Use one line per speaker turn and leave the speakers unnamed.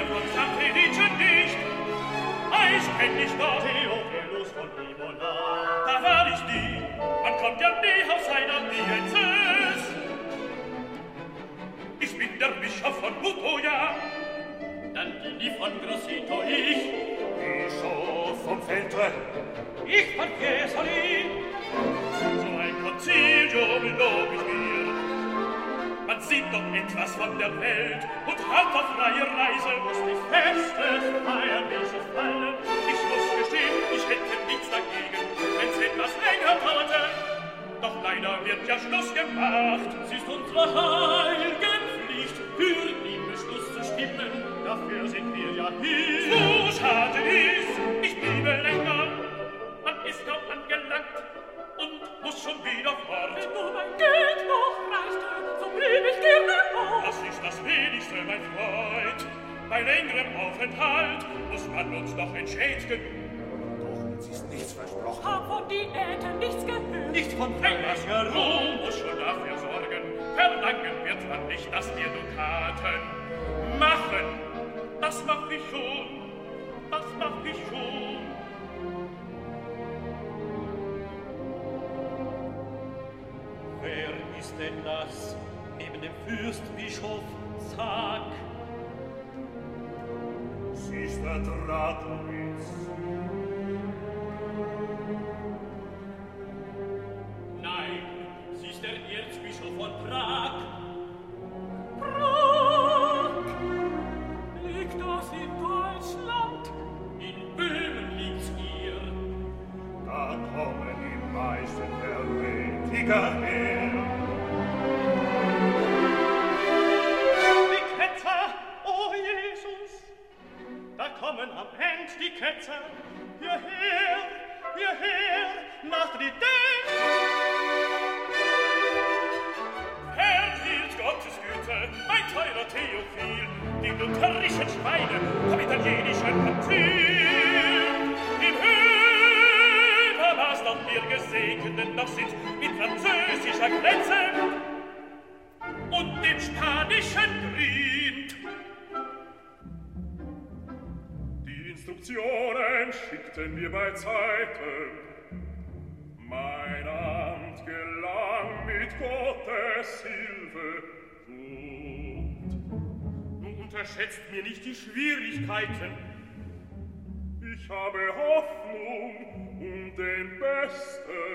von St. Felice nicht. Ich kenn dich doch.
Theophilus von Imola.
Da war ich nie. Man kommt ja nie aus seiner Diözes. Ich bin der Bischof von Butoja.
Dann die von Grosseto ich.
Bischof vom Feltre.
Ich von Fiesoli.
So ein Konzilium lob ich mir. Man sieht doch etwas von der Welt und hat auf freie Reise.
Muss die Feste feiermäßig fallen.
Ich muss gestehen, ich hätte nichts dagegen, wenn's etwas länger dauerte. Doch leider wird ja Schluss gemacht.
Sie ist unsere Heiligenpflicht, für den Beschluss zu stimmen. Dafür sind wir ja hier.
So schade ist, ich bliebe länger. Man ist kaum angelangt und muss schon wieder fort.
Wenn nur mein Geld noch reichte, so blieb ich gerne auf.
Das ist das Wenigste, mein Freund. Bei längerem Aufenthalt muss man uns doch entschädigen.
Doch uns ist nichts versprochen.
Hab von Diäten nichts gehört.
Nicht von Verlängerung.
Rom muss schon dafür sorgen. Verlangen wird man nicht, dass wir Dukaten machen. Das mach ich schon. Das mach ich schon.
Wer ist denn das neben dem Fürstbischof? Sag.
Sie ist der Dragonis.
Nein, sie ist der Erzbischof von Prag.
Prag! Liegt das in Deutschland?
In Böhmen liegt's ihr.
Da kommen die meisten Heretiker her.
Die Ketzer, oh Jesus, da kommen am End die Ketzer. Hierher, nach Trident.
Verhielt Gottes Güte, mein teurer Theophil, die lutherischen Schweine vom italienischen Konzil. Im Übermaß noch wir Gesegneten noch sind mit französischer Grenze und dem spanischen Grind. Die Instruktionen schickten mir bei Zeiten. Mein Amt gelang mit Gottes Hilfe gut. Nun unterschätzt mir nicht die Schwierigkeiten. Ich habe Hoffnung und den Besten